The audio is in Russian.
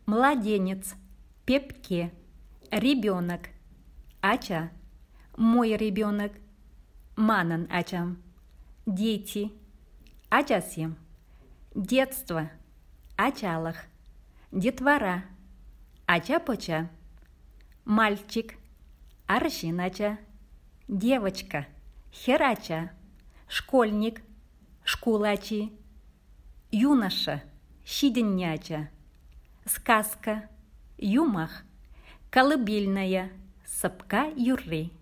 младенец, пепке, ребенок, ача, мой ребенок, манан ачам, дети, ачасим, детство, ачалах, детвора, ача-поча, мальчик, аршинача, девочка, херача, школьник, шкулачи, юноша, щиденяча, сказка, юмах, колыбельная, сапка юры.